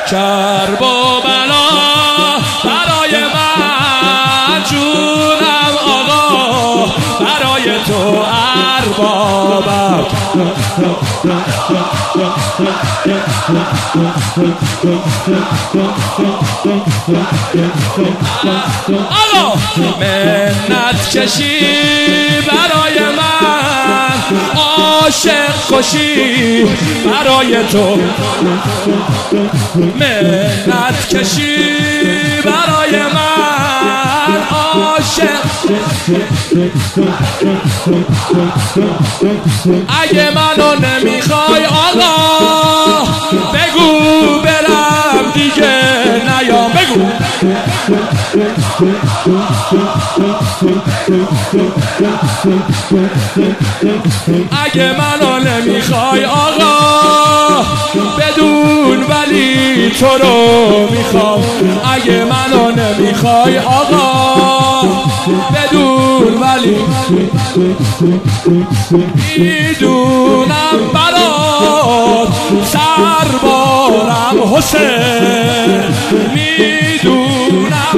کرب و بلا برای من، جونم آقا برای تو اربابم. آقا منت کشی برای من، عاشق کشی برای تو، منت کشی برای من، عاشق. اگه منو نمیخوای آقا بگو برم دیگه نیام، بگو. اگه منو نمیخوای آقا بدون ولی تو رو میخوام. اگه منو نمیخوای آقا بدون ولی میدونم برات سربارم حسین، میدونم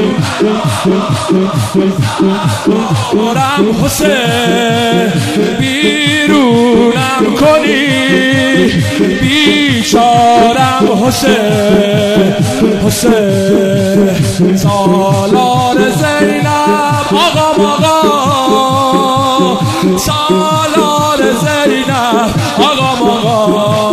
سربارم حسین، بیرونم کنی بیچارم حسین. حسین سالار زینب آقا سالار زینب آقا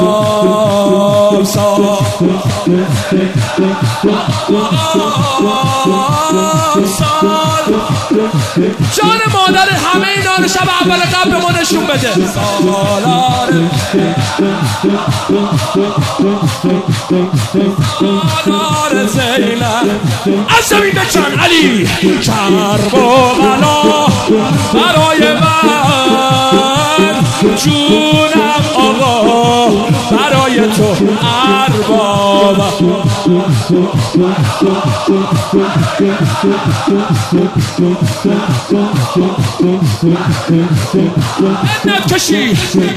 جان مادر همه اینا رو شب اول قبل به ما نشون بده. سالار زینب از زمین بچن علی، کرب و بلا برای من، جونم آقا برای تو اربابم. منت کشی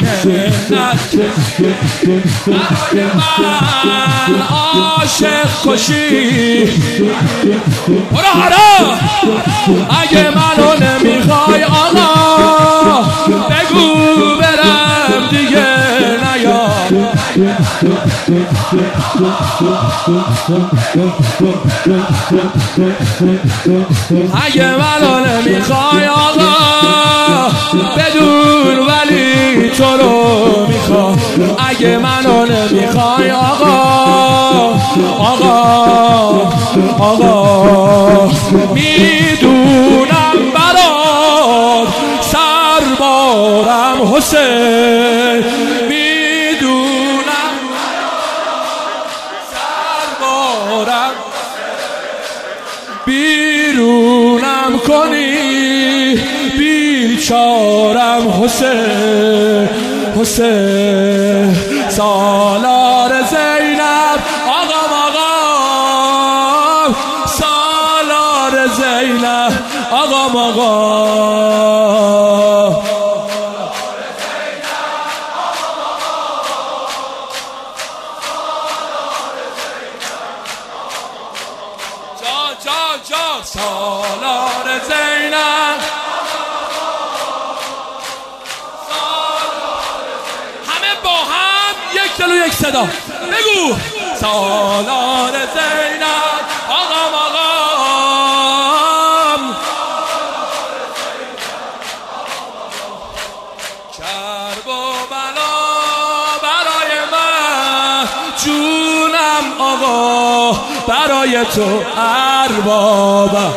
برای من، عاشق کشی برو هرا. اگه منو نمیخوای آقا بگو برم دیگه نیام. اگه منو نمیخوای آقا بدون ولی تو رو میخوام. اگه منو نمیخوای آقا میدونم برات سربارم حسین، میدونم سربارم، بیرونم کنی بیچارم حسین. حسین سالار زینب آقا سالار زینب آقا جان سالار زینب. همه با هم یک دل و یک صدا بگو سالار زینب آقا کرب و بلا برای من، جونم آقا برای تو اربابم.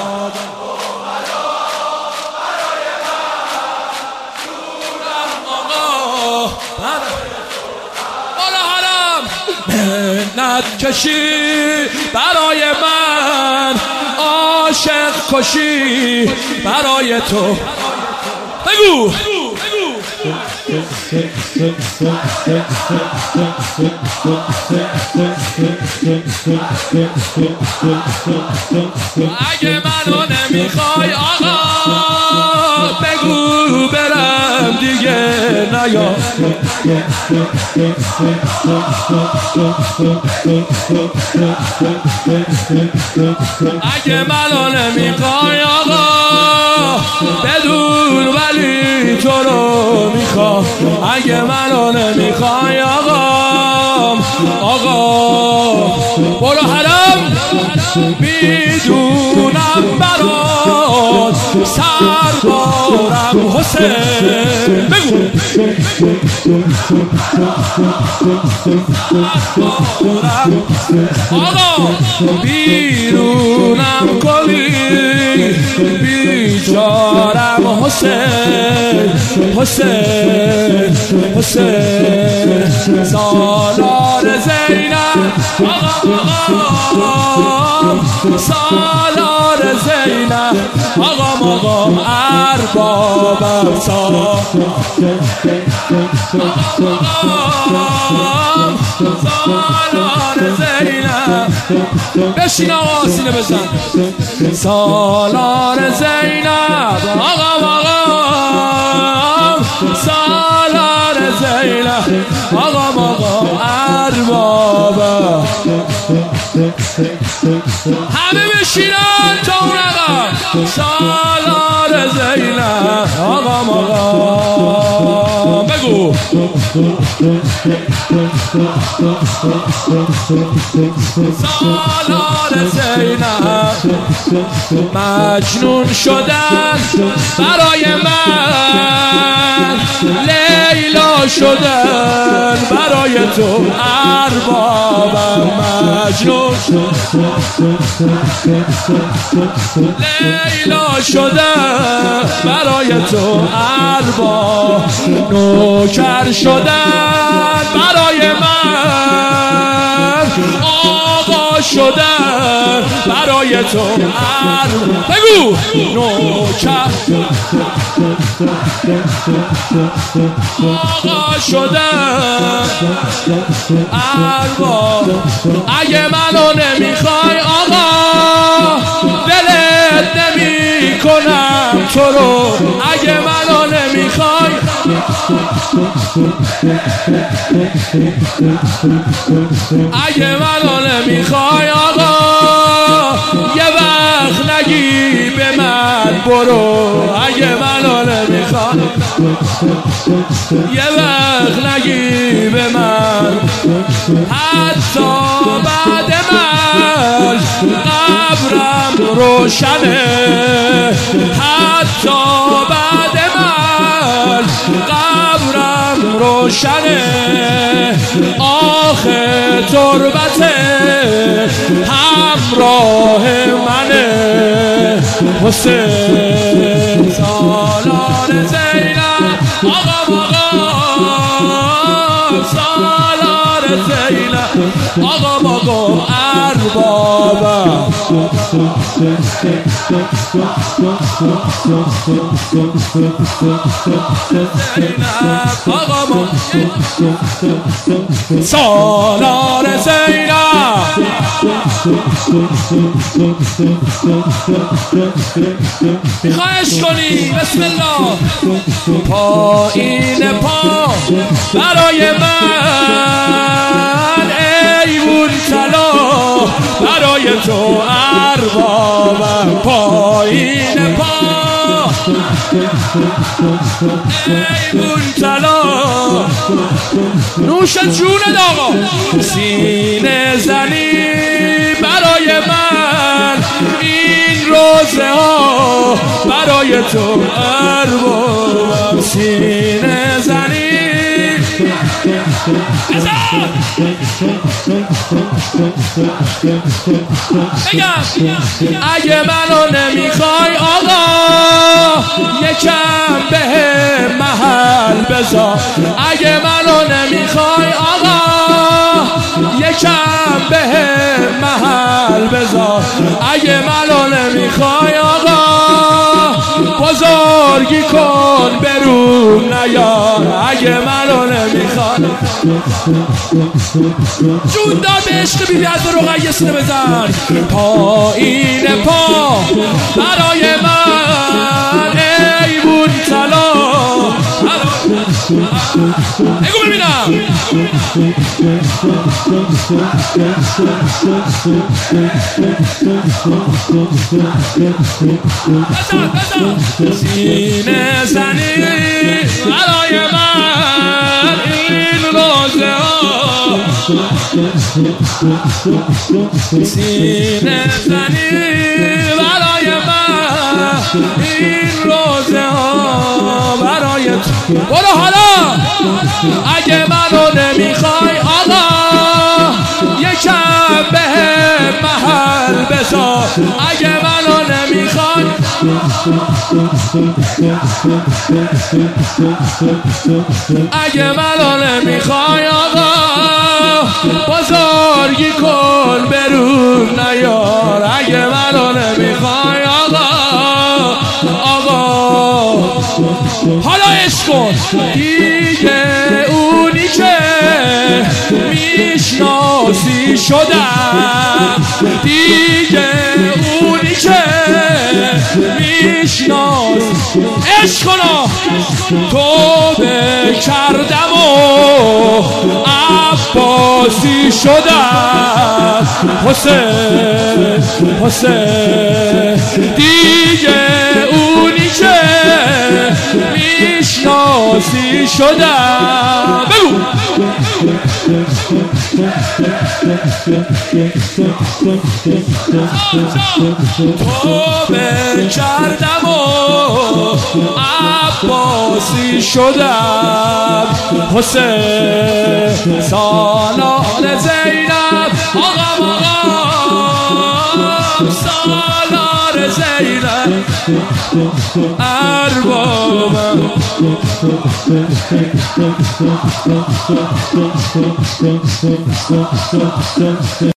منت کشی برای من، عاشق کشی برای تو، بگو اگه منو نمیخوای آقا بگو برم دیگه نیا. اگه منو نمیخوای آقا بدون ولی تو رو میخوام. اگه منو نمیخوای آقا برو حرم میدونم برات سربارم حسین. بگو آقا بیرونم کلی بیچارم حسین حسین حسین. سالار زینب آقا سالار زینب آقا اربابم سالار زینب. بشین آقا سینه بزن. سالار زینب آقا سالار زینب آقا اربابم. همه بشینن تا اون آقا سالار زینب آقا بگو. سالار زینب مجنون شدن برای من، لیلا شدن برای تو اربابم. مجنون لیلا شدن برای تو ارباب. نوکر شدن برای من، آقا شدن برای تو ارباب. بگو نوکر آقا شدن ارباب. اگه منو نمیخوای آقا ولت نمی کنم تو رو. اگه منو نمیخوای اگه منو نمیخوای آقا یه وقت نگی به من برو. اگه منو نمیخوای یه وقت نگی به من، حتی بعد من قبرم روشنه. حتی بعد من قبرم روشنه. آخه تربت همراه منه حسین. سالار زینب آقا سالار زینب آقا اربابم. سالار زینب خواهش کنی بسم الله. پایین پا برای من ایوون طلا برای تو اربابم. پایین پا ایوون طلا نوش جون آقا. سینه زنی برای من این روزه ها برای تو اربابم. سینه زنی بگم اگه منو نمیخوای آقا یکم به محل بذار. اگه منو نمیخوای آقا یکم به محل بذار. اگه منو نمیخوای آقا بزرگی کن برو برون نیار اگه منو نمیخواد. جون دار به عشق بیبی از رقیه سینه بزن. پایین پا برای من ایوون طلا. بگو ببینم. سینه زنی برای من این روزه ها. سینه زنی برای من این روزه ها. برای تو برو حالا اگه منو نمیخوای آقا یکم به محل بذار. اگه منو نمیخوای اگه منو نمیخوای آقا بزرگی کن برون نیار. اگه منو نمیخوای آقا حالا عشق کن دیگه اونی که میشناسی شدم. دیگه اونی که میشناس عشق کن تو بکردم و عباسی شدم. حسین حسین دیگه اونی که میشناسی شدم. بگو تو بکردم و عباسی شدم. حسین سالار زینب آقا سالار زینب اربابم.